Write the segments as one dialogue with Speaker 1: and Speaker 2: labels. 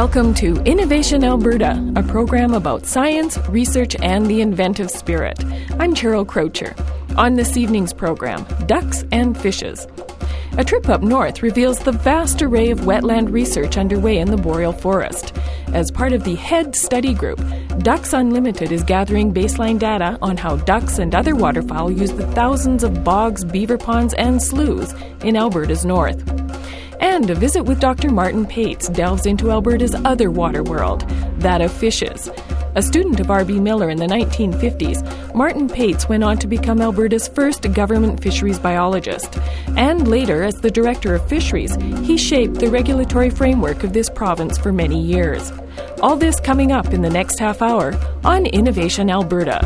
Speaker 1: Welcome to Innovation Alberta, a program about science, research, and the inventive spirit. I'm Cheryl Crocher. On this evening's program, ducks and fishes. A trip up north reveals the vast array of wetland research underway in the boreal forest. As part of the HEAD study group, Ducks Unlimited is gathering baseline data on how ducks and other waterfowl use the thousands of bogs, beaver ponds, and sloughs in Alberta's north. And a visit with Dr. Martin Pates delves into Alberta's other water world, that of fishes. A student of R.B. Miller in the 1950s, Martin Pates went on to become Alberta's first government fisheries biologist. And later, as the director of fisheries, he shaped the regulatory framework of this province for many years. All this coming up in the next half hour on Innovation Alberta.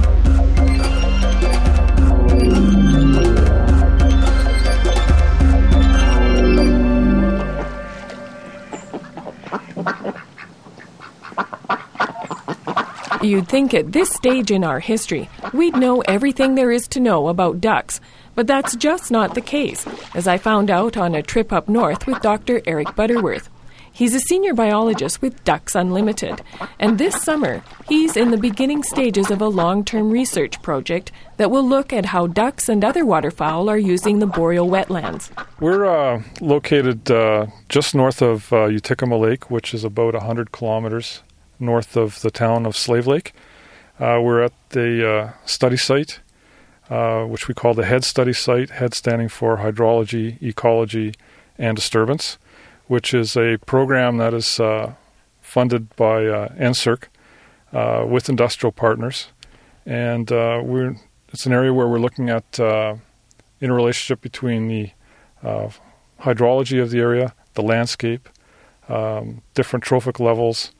Speaker 1: You'd think at this stage in our history, we'd know everything there is to know about ducks. But that's just not the case, as I found out on a trip up north with Dr. Eric Butterworth. He's a senior biologist with Ducks Unlimited, and this summer, he's in the beginning stages of a long-term research project that will look at how ducks and other waterfowl are using the boreal wetlands.
Speaker 2: We're located just north of Uticuma Lake, which is about 100 kilometers north of the town of Slave Lake. We're at the study site, which we call the HEAD study site, HEAD standing for Hydrology, Ecology, and Disturbance, which is a program that is funded by NSERC with industrial partners. And it's an area where we're looking at interrelationship between the hydrology of the area, the landscape, different trophic levels,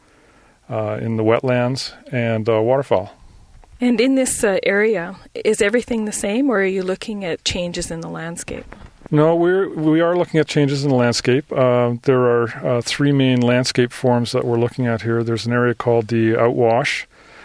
Speaker 2: in the wetlands, and waterfowl.
Speaker 1: And in this area, is everything the same, or are you looking at changes in the landscape?
Speaker 2: No, we are looking at changes in the landscape. There are three main landscape forms that we're looking at here. There's an area called the Outwash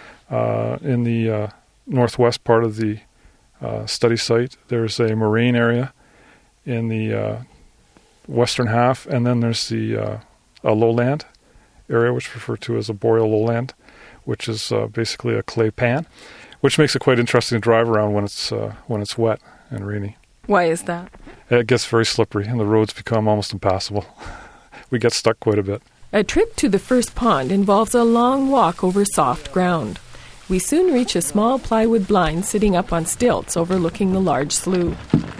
Speaker 2: in the northwest part of the study site. There's a moraine area in the western half, and then there's the a lowland area, which is referred to as a boreal lowland, which is basically a clay pan, which makes it quite interesting to drive around when it's wet and rainy.
Speaker 1: Why is that?
Speaker 2: It gets very slippery, and the roads become almost impassable. We get stuck quite a bit.
Speaker 1: A trip to the first pond involves a long walk over soft ground. We soon reach a small plywood blind sitting up on stilts overlooking the large slough.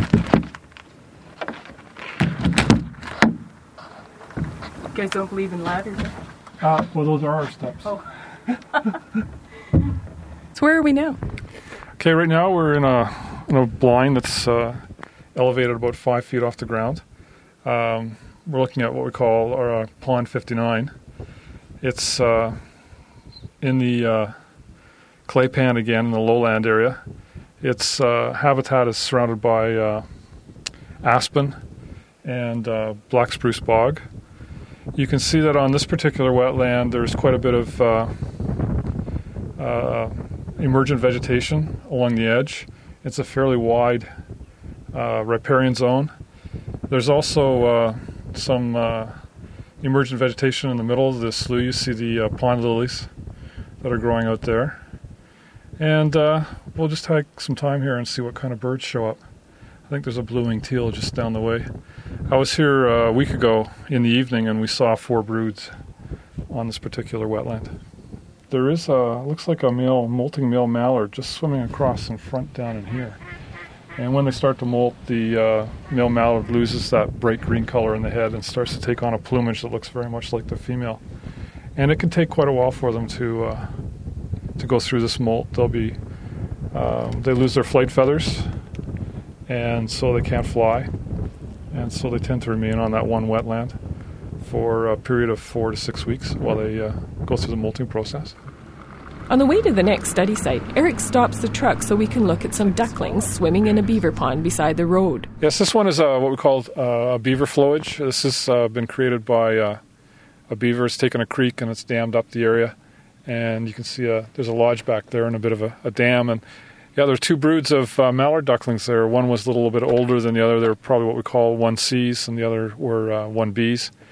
Speaker 1: You guys don't believe in ladders, huh?
Speaker 2: Well, those are our steps.
Speaker 1: Oh. So where are we now?
Speaker 2: Okay, right now we're in a blind that's elevated about 5 feet off the ground. We're looking at what we call our Pond 59. It's in the clay pan again in the lowland area. Its habitat is surrounded by aspen and black spruce bog. You can see that on this particular wetland there's quite a bit of emergent vegetation along the edge. It's a fairly wide riparian zone. There's also some emergent vegetation in the middle of the slough. You see the pond lilies that are growing out there. And we'll just take some time here and see what kind of birds show up. I think there's a blue-winged teal just down the way. I was here a week ago in the evening, and we saw 4 broods on this particular wetland. There is looks like a molting male mallard just swimming across in front down in here. And when they start to molt, the male mallard loses that bright green color in the head and starts to take on a plumage that looks very much like the female. And it can take quite a while for them to go through this molt. They lose their flight feathers, and so they can't fly. And so they tend to remain on that one wetland for a period of 4 to 6 weeks while they go through the molting process.
Speaker 1: On the way to the next study site, Eric stops the truck so we can look at some ducklings swimming in a beaver pond beside the road.
Speaker 2: Yes, this one is what we call a beaver flowage. This has been created by a beaver. It's taken a creek and it's dammed up the area. And you can see there's a lodge back there and a bit of a dam. And yeah, there are 2 broods of mallard ducklings there. One was a little bit older than the other. They were probably what we call 1Cs, and the other were 1Bs.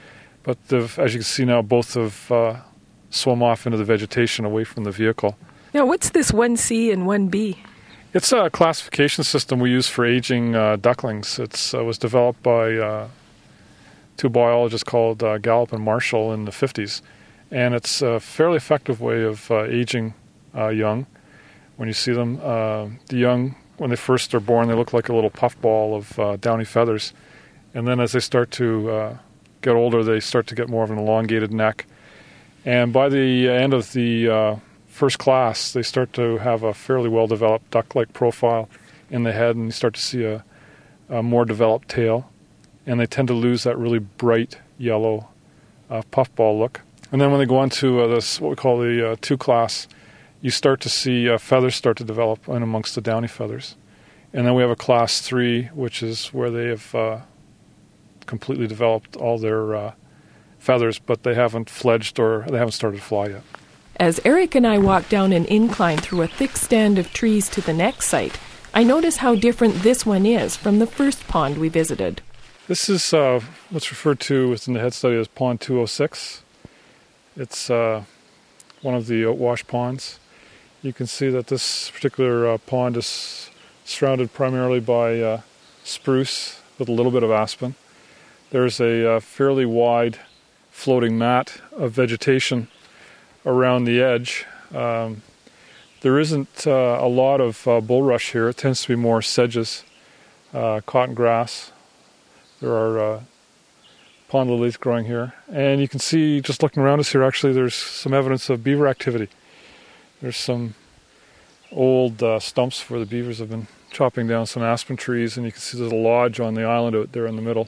Speaker 2: But as you can see now, both have swum off into the vegetation away from the vehicle.
Speaker 1: Now, what's this 1C and 1B?
Speaker 2: It's a classification system we use for aging ducklings. It was developed by two biologists called Gallup and Marshall in the 50s. And it's a fairly effective way of aging young. When you see them, the young, when they first are born, they look like a little puffball of downy feathers. And then as they start to get older, they start to get more of an elongated neck. And by the end of the first class, they start to have a fairly well-developed duck-like profile in the head, and you start to see a more developed tail. And they tend to lose that really bright yellow puffball look. And then when they go on to this, what we call the 2 class, you start to see feathers start to develop in amongst the downy feathers. And then we have a class 3, which is where they have completely developed all their feathers, but they haven't fledged or they haven't started to fly yet.
Speaker 1: As Eric and I walk down an incline through a thick stand of trees to the next site, I notice how different this one is from the first pond we visited.
Speaker 2: This is what's referred to within the head study as Pond 206. It's one of the outwash ponds. You can see that this particular pond is surrounded primarily by spruce with a little bit of aspen. There's a fairly wide floating mat of vegetation around the edge. There isn't a lot of bulrush here. It tends to be more sedges, cotton grass. There are pond lilies growing here. And you can see, just looking around us here, actually there's some evidence of beaver activity. There's some old stumps where the beavers have been chopping down some aspen trees, and you can see there's a lodge on the island out there in the middle.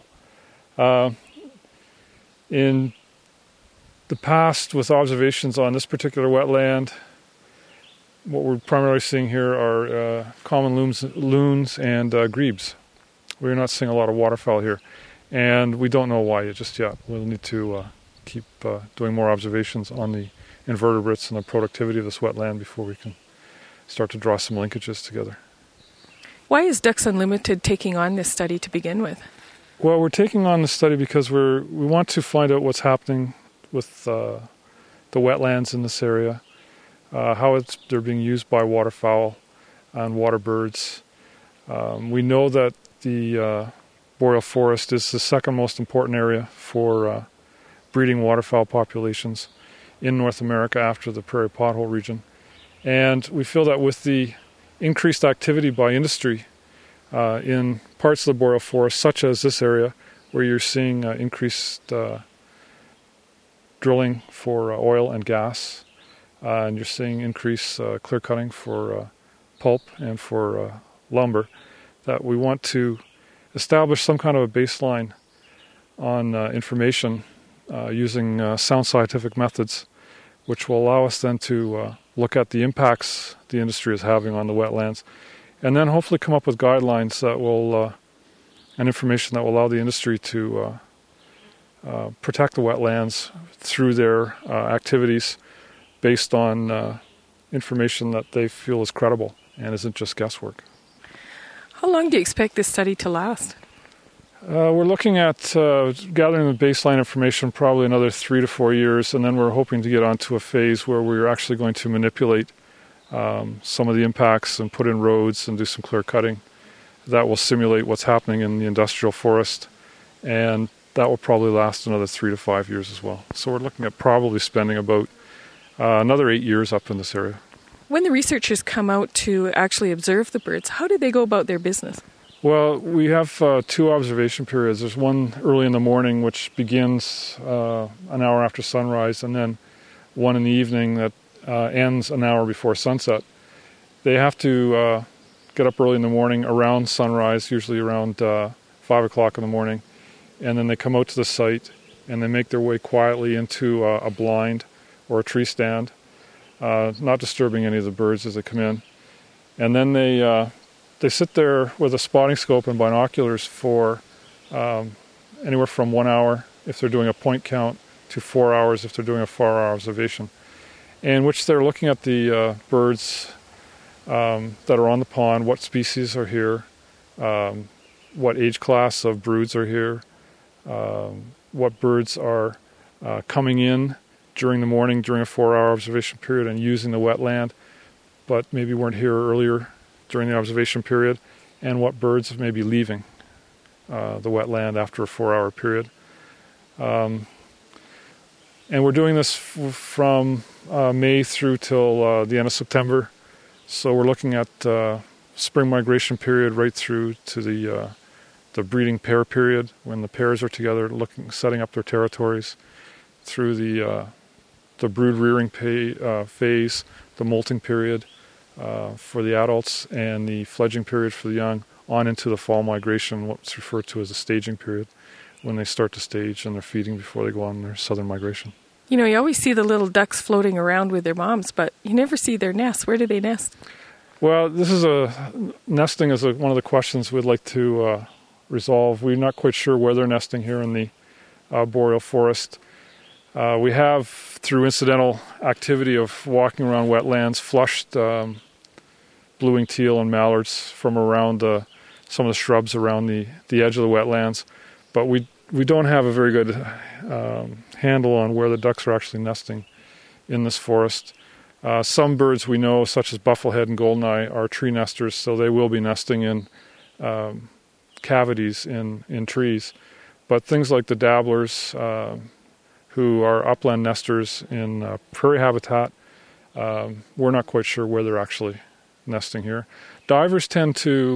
Speaker 2: In the past, with observations on this particular wetland, what we're primarily seeing here are common loons and grebes. We're not seeing a lot of waterfowl here, and we don't know why just yet. We'll need to keep doing more observations on the invertebrates and the productivity of this wetland before we can start to draw some linkages together.
Speaker 1: Why is Ducks Unlimited taking on this study to begin with?
Speaker 2: Well, we're taking on the study because we want to find out what's happening with the wetlands in this area, how they're being used by waterfowl and water birds. We know that the boreal forest is the second most important area for breeding waterfowl populations in North America after the prairie pothole region. And we feel that with the increased activity by industry in parts of the boreal forest, such as this area, where you're seeing increased drilling for oil and gas, and you're seeing increased clear cutting for pulp and for lumber, that we want to establish some kind of a baseline on information using sound scientific methods, which will allow us then to look at the impacts the industry is having on the wetlands, and then hopefully come up with guidelines that will, and information that will allow the industry to protect the wetlands through their activities based on information that they feel is credible and isn't just guesswork.
Speaker 1: How long do you expect this study to last?
Speaker 2: We're looking at gathering the baseline information probably another 3 to 4 years, and then we're hoping to get onto a phase where we're actually going to manipulate some of the impacts and put in roads and do some clear cutting. That will simulate what's happening in the industrial forest, and that will probably last another 3 to 5 years as well. So we're looking at probably spending about another 8 years up in this area.
Speaker 1: When the researchers come out to actually observe the birds, how do they go about their business?
Speaker 2: Well, we have 2 observation periods. There's one early in the morning, which begins an hour after sunrise, and then one in the evening that ends an hour before sunset. They have to get up early in the morning around sunrise, usually around 5 o'clock in the morning, and then they come out to the site and they make their way quietly into a blind or a tree stand, not disturbing any of the birds as they come in. And then they sit there with a spotting scope and binoculars for anywhere from 1 hour if they're doing a point count to 4 hours if they're doing a 4-hour observation, in which they're looking at the birds that are on the pond, what species are here, what age class of broods are here, what birds are coming in during the morning during a 4-hour observation period and using the wetland, but maybe weren't here earlier during the observation period, and what birds may be leaving the wetland after a 4-hour period. And we're doing this from May through till the end of September. So we're looking at spring migration period right through to the breeding pair period, when the pairs are together, setting up their territories, through the brood rearing phase, the molting period for the adults, and the fledging period for the young, on into the fall migration, what's referred to as the staging period, when they start to stage and they're feeding before they go on their southern migration.
Speaker 1: You know, you always see the little ducks floating around with their moms, but you never see their nests. Where do they nest?
Speaker 2: Well, nesting is one of the questions we'd like to resolve. We're not quite sure where they're nesting here in the boreal forest. We have, through incidental activity of walking around wetlands, flushed blue-winged teal and mallards from around some of the shrubs around the edge of the wetlands, but we don't have a very good handle on where the ducks are actually nesting in this forest. Some birds we know, such as bufflehead and goldeneye, are tree nesters, so they will be nesting in cavities in trees. But things like the dabblers, who are upland nesters in prairie habitat, we're not quite sure where they're actually nesting here. Divers being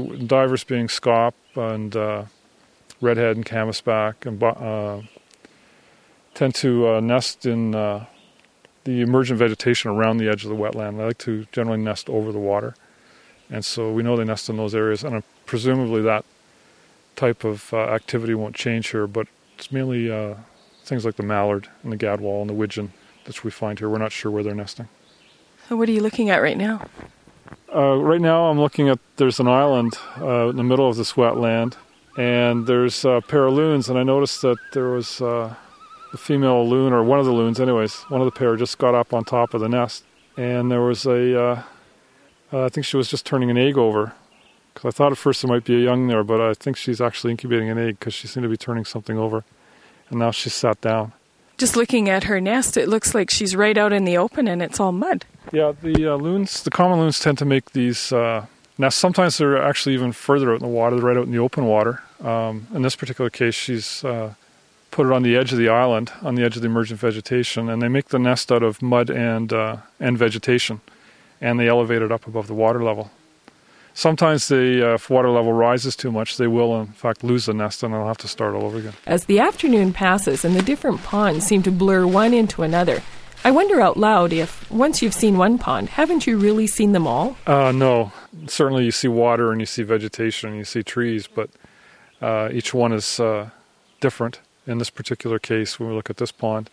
Speaker 2: scaup and redhead and canvasback, and tend to nest in the emergent vegetation around the edge of the wetland. They like to generally nest over the water, and so we know they nest in those areas, and presumably that type of activity won't change here, but it's mainly things like the mallard and the gadwall and the widgeon that we find here. We're not sure where they're nesting.
Speaker 1: So what are you looking at right now?
Speaker 2: Right now I'm looking at, there's an island in the middle of this wetland, and there's a pair of loons, and I noticed that there was a female loon, or one of the loons anyways, one of the pair just got up on top of the nest, and there was I think she was just turning an egg over, because I thought at first there might be a young there, but I think she's actually incubating an egg, because she seemed to be turning something over, and now she's sat down.
Speaker 1: Just looking at her nest, it looks like she's right out in the open and it's all mud.
Speaker 2: Yeah, the common loons tend to make these nests. Sometimes they're actually even further out in the water, they're right out in the open water. In this particular case, she's put it on the edge of the island, on the edge of the emergent vegetation, and they make the nest out of mud and vegetation, and they elevate it up above the water level. Sometimes if water level rises too much, they will in fact lose the nest and they'll have to start all over again.
Speaker 1: As the afternoon passes and the different ponds seem to blur one into another, I wonder out loud if, once you've seen one pond, haven't you really seen them all?
Speaker 2: No. Certainly you see water and you see vegetation and you see trees, but each one is different. In this particular case, when we look at this pond,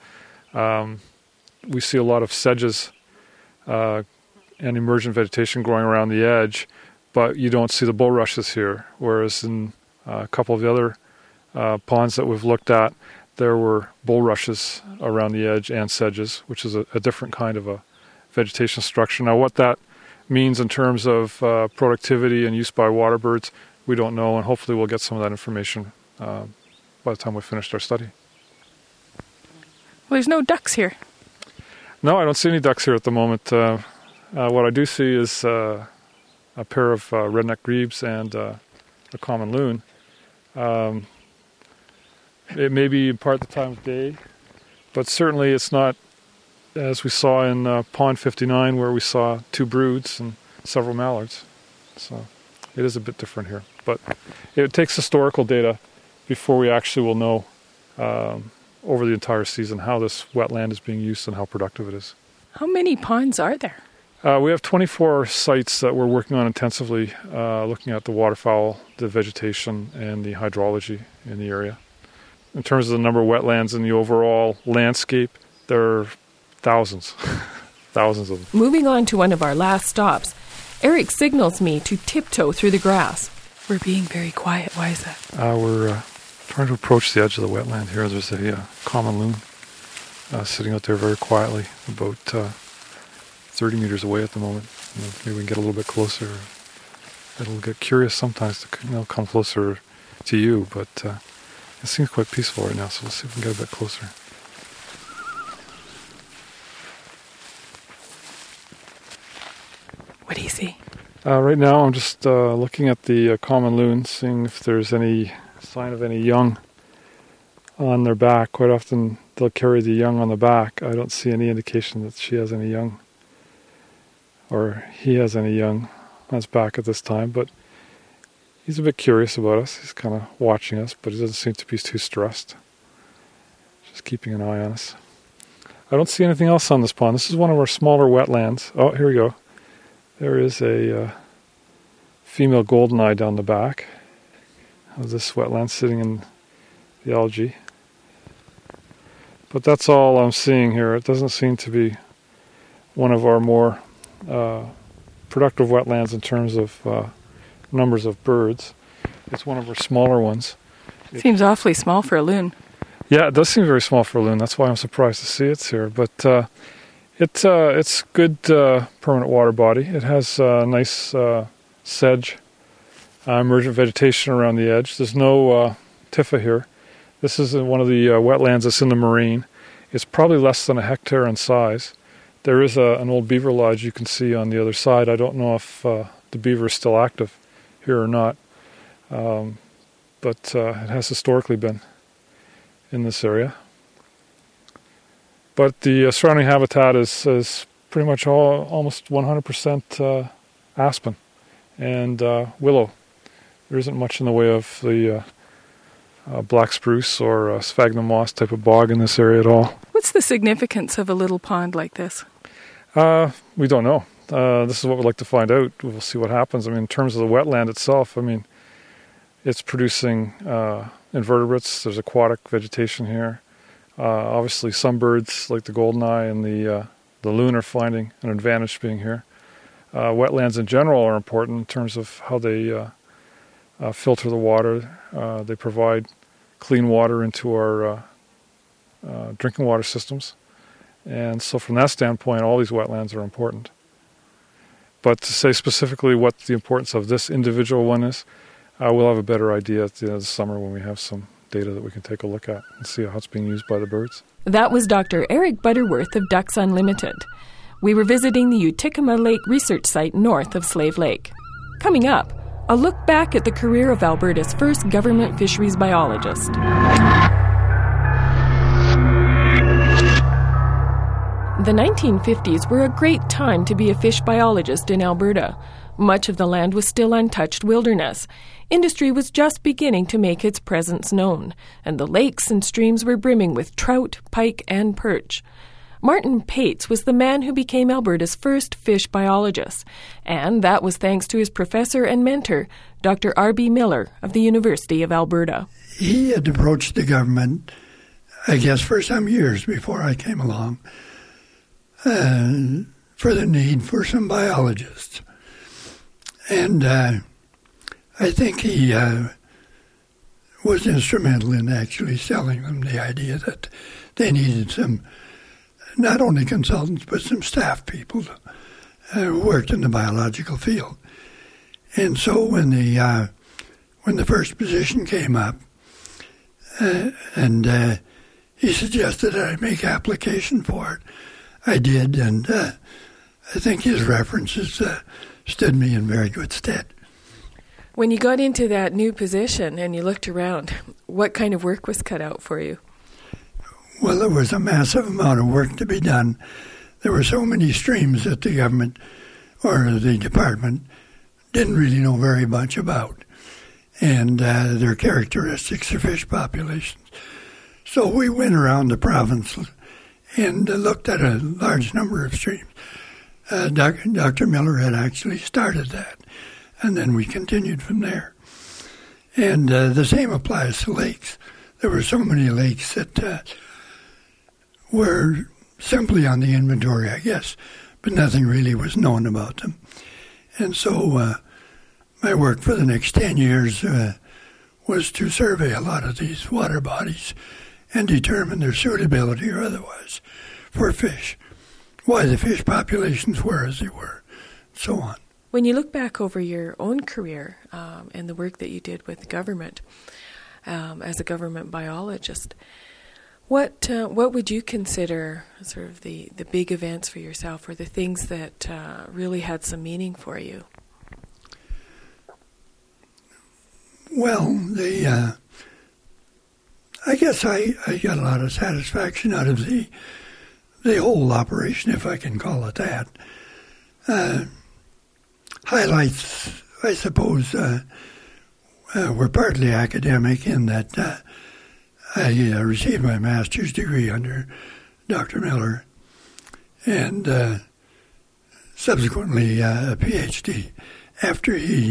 Speaker 2: we see a lot of sedges and emergent vegetation growing around the edge, but you don't see the bulrushes here, whereas in a couple of the other ponds that we've looked at, there were bulrushes around the edge and sedges, which is a different kind of a vegetation structure. Now, what that means in terms of productivity and use by water birds, we don't know, and hopefully we'll get some of that information by the time we finished our study.
Speaker 1: Well, there's no ducks here.
Speaker 2: No, I don't see any ducks here at the moment. What I do see is a pair of redneck grebes and a common loon. It may be in part the time of day, but certainly it's not as we saw in Pond 59, where we saw 2 broods and several mallards. So it is a bit different here. But it takes historical data before we actually will know over the entire season how this wetland is being used and how productive it is.
Speaker 1: How many ponds are there?
Speaker 2: We have 24 sites that we're working on intensively, looking at the waterfowl, the vegetation, and the hydrology in the area. In terms of the number of wetlands in the overall landscape, there are thousands, thousands of them.
Speaker 1: Moving on to one of our last stops, Eric signals me to tiptoe through the grass. We're being very quiet. Why is that?
Speaker 2: We're trying to approach the edge of the wetland here. There's a common loon sitting out there very quietly, about 30 meters away at the moment. Maybe we can get a little bit closer. It'll get curious sometimes to come closer to you, but it seems quite peaceful right now, so we'll see if we can get a bit closer.
Speaker 1: What do you see?
Speaker 2: Right now I'm just looking at the common loon, seeing if there's any sign of any young on their back. Quite often they'll carry the young on the back. I don't see any indication that she has any young, or he has any young on his back at this time, but he's a bit curious about us. He's kind of watching us, but he doesn't seem to be too stressed. Just keeping an eye on us. I don't see anything else on this pond. This is one of our smaller wetlands. Oh, here we go. There is a female goldeneye down the back of this wetland sitting in the algae. But that's all I'm seeing here. It doesn't seem to be one of our more productive wetlands in terms of numbers of birds. It's one of our smaller ones.
Speaker 1: Seems awfully small for a loon.
Speaker 2: Yeah, it does seem very small for a loon. That's why I'm surprised to see it's here. But it's good permanent water body. It has nice sedge, emergent vegetation around the edge. There's no Typha here. This is one of the wetlands that's in the marine. It's probably less than a hectare in size. There is an old beaver lodge you can see on the other side. I don't know if the beaver is still active here or not, but it has historically been in this area. But the surrounding habitat is pretty much almost 100% aspen and willow. There isn't much in the way of the black spruce or sphagnum moss type of bog in this area at all.
Speaker 1: What's the significance of a little pond like this?
Speaker 2: We don't know. This is what we'd like to find out. We'll see what happens. I mean, in terms of the wetland itself, I mean, it's producing invertebrates. There's aquatic vegetation here. Obviously, some birds, like the goldeneye and the loon, are finding an advantage being here. Wetlands in general are important in terms of how they filter the water. They provide clean water into our drinking water systems. And so from that standpoint, all these wetlands are important. But to say specifically what the importance of this individual one is, we'll have a better idea at the end of the summer when we have some data that we can take a look at and see how it's being used by the birds.
Speaker 1: That was Dr. Eric Butterworth of Ducks Unlimited. We were visiting the Utikuma Lake Research Site north of Slave Lake. Coming up, a look back at the career of Alberta's first government fisheries biologist. The 1950s were a great time to be a fish biologist in Alberta. Much of the land was still untouched wilderness. Industry was just beginning to make its presence known, and the lakes and streams were brimming with trout, pike, and perch. Martin Pates was the man who became Alberta's first fish biologist, and that was thanks to his professor and mentor, Dr. R.B. Miller of the University of Alberta.
Speaker 3: He had approached the government, I guess, for some years before I came along, for the need for some biologists. And I think he was instrumental in actually selling them the idea that they needed some, not only consultants, but some staff people who worked in the biological field. And so when the first position came up, and he suggested that I make application for it, I did, and I think his references stood me in very good stead.
Speaker 1: When you got into that new position and you looked around, what kind of work was cut out for you?
Speaker 3: Well, there was a massive amount of work to be done. There were so many streams that the government or the department didn't really know very much about, and their characteristics of fish populations. So we went around the province and looked at a large number of streams. Dr. Miller had actually started that, and then we continued from there. And the same applies to lakes. There were so many lakes that were simply on the inventory, I guess, but nothing really was known about them. And so my work for the next 10 years was to survey a lot of these water bodies and determine their suitability or otherwise for fish, why the fish populations were as they were, and so on.
Speaker 1: When you look back over your own career and the work that you did with government as a government biologist, What would you consider sort of the big events for yourself, or the things that really had some meaning for you?
Speaker 3: Well, I guess I got a lot of satisfaction out of the whole operation, if I can call it that. Highlights, I suppose, were partly academic in that I received my master's degree under Dr. Miller, and subsequently a PhD after he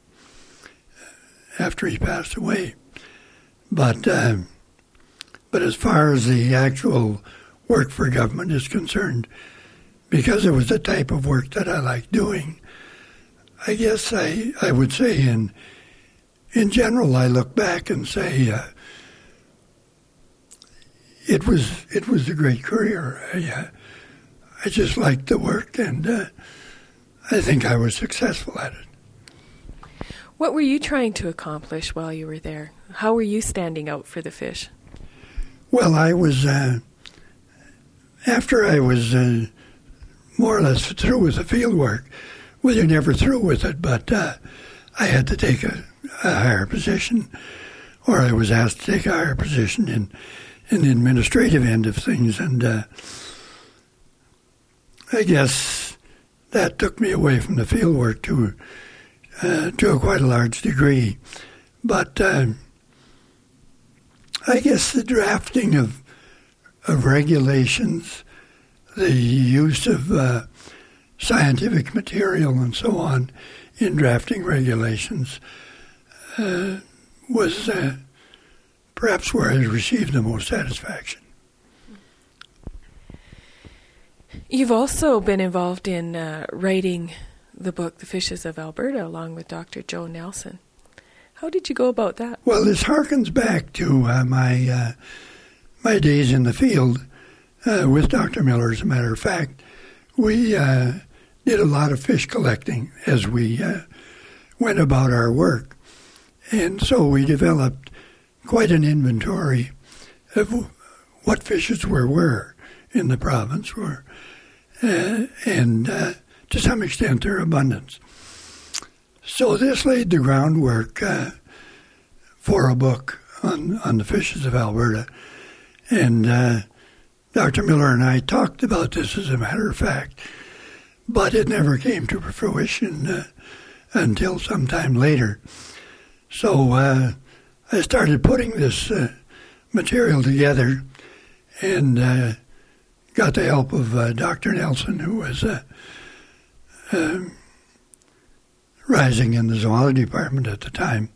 Speaker 3: passed away. But as far as the actual work for government is concerned, because it was the type of work that I like doing, I guess I would say in general I look back and say it was a great career. I just liked the work, and I think I was successful at it.
Speaker 1: What were you trying to accomplish while you were there? How were you standing out for the fish?
Speaker 3: Well, I was, after I was more or less through with the field work, well, you're never through with it, but I had to take a higher position, or I was asked to take a higher position in the administrative end of things, and I guess that took me away from the field work to quite a large degree. But I guess the drafting of regulations, the use of scientific material and so on in drafting regulations was perhaps where I received the most satisfaction.
Speaker 1: You've also been involved in writing the book, The Fishes of Alberta, along with Dr. Joe Nelson. How did you go about that?
Speaker 3: Well, this harkens back to my days in the field with Dr. Miller, as a matter of fact. We did a lot of fish collecting as we went about our work. And so we developed quite an inventory of what fishes were in the province, and to some extent their abundance. So this laid the groundwork for a book on the fishes of Alberta. And Dr. Miller and I talked about this, as a matter of fact, but it never came to fruition until sometime later. So I started putting this material together, and got the help of Dr. Nelson, who was rising in the zoology department at the time,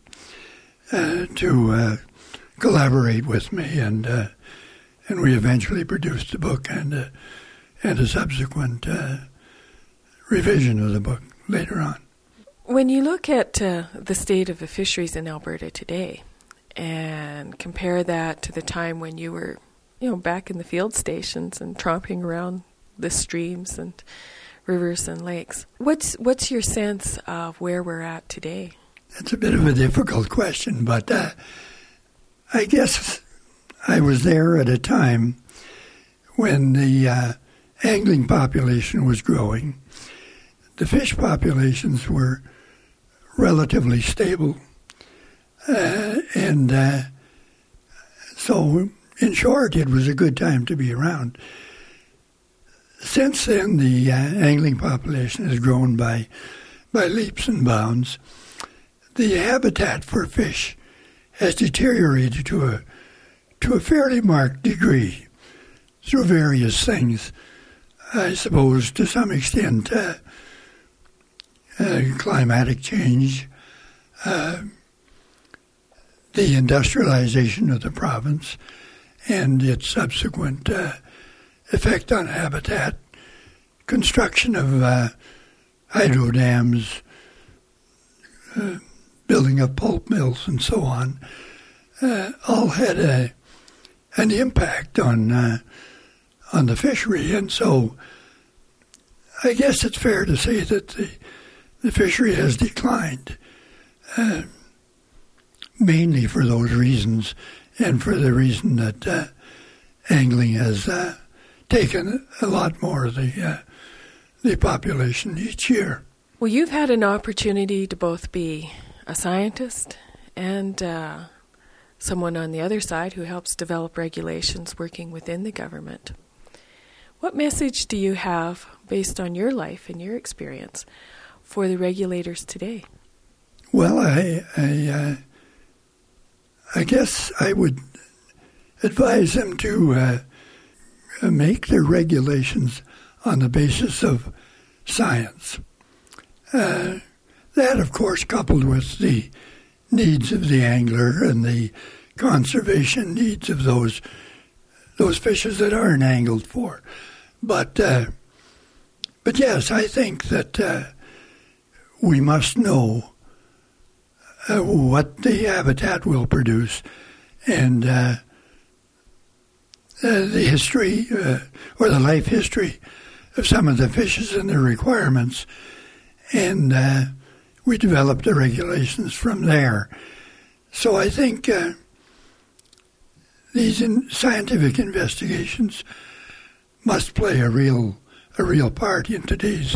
Speaker 3: to collaborate with me, and we eventually produced the book and a subsequent revision of the book later on.
Speaker 1: When you look at the state of the fisheries in Alberta today and compare that to the time when you were, back in the field stations and tromping around the streams and rivers and lakes, what's your sense of where we're at today?
Speaker 3: That's a bit of a difficult question, but I guess I was there at a time when the angling population was growing. The fish populations were relatively stable, and so in short, it was a good time to be around. Since then, the angling population has grown by leaps and bounds. The habitat for fish has deteriorated to a fairly marked degree through various things. I suppose to some extent climatic change, the industrialization of the province and its subsequent effect on habitat, construction of hydro dams, building of pulp mills and so on, all had an impact on the fishery. And so I guess it's fair to say that the fishery has declined, mainly for those reasons, and for the reason that angling has taken a lot more of the population each year.
Speaker 1: Well, you've had an opportunity to both be a scientist and someone on the other side who helps develop regulations working within the government. What message do you have, based on your life and your experience, for the regulators today?
Speaker 3: Well, I guess I would advise them to make their regulations on the basis of science. That, of course, coupled with the needs of the angler and the conservation needs of those fishes that aren't angled for. But yes, I think that we must know what the habitat will produce and the history or the life history of some of the fishes and their requirements, and we develop the regulations from there. So I think these scientific investigations must play a real part in today's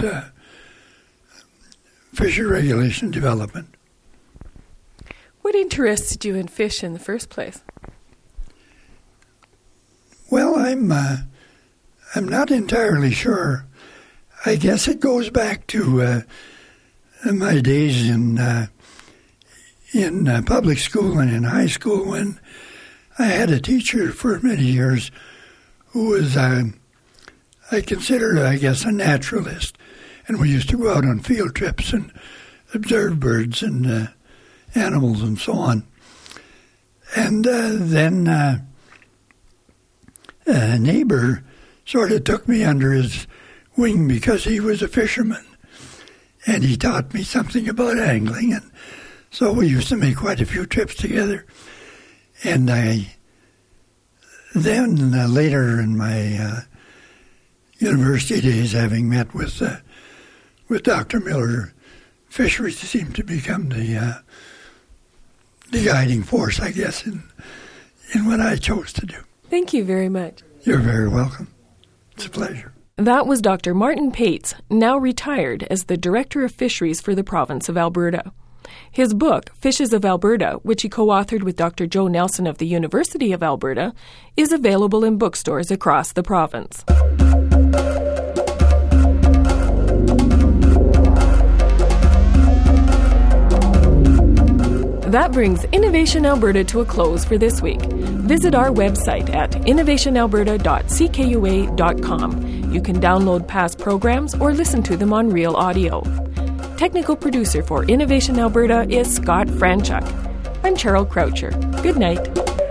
Speaker 3: fishery regulation development.
Speaker 1: What interested you in fish in the first place?
Speaker 3: Well, I'm not entirely sure. I guess it goes back to my days in public school and in high school, when I had a teacher for many years who was, I consider, I guess, a naturalist. And we used to go out on field trips and observe birds and animals and so on. And then a neighbor sort of took me under his wing because he was a fisherman. And he taught me something about angling. And so we used to make quite a few trips together. And then later in my university days, having met with Dr. Miller, fisheries seemed to become the guiding force, I guess, in what I chose to do.
Speaker 1: Thank you very much.
Speaker 3: You're very welcome. It's a pleasure.
Speaker 1: That was Dr. Martin Paetz, now retired as the Director of Fisheries for the province of Alberta. His book, Fishes of Alberta, which he co-authored with Dr. Joe Nelson of the University of Alberta, is available in bookstores across the province. That brings Innovation Alberta to a close for this week. Visit our website at innovationalberta.ckua.com. You can download past programs or listen to them on Real Audio. Technical producer for Innovation Alberta is Scott Franchuk. I'm Cheryl Croucher. Good night.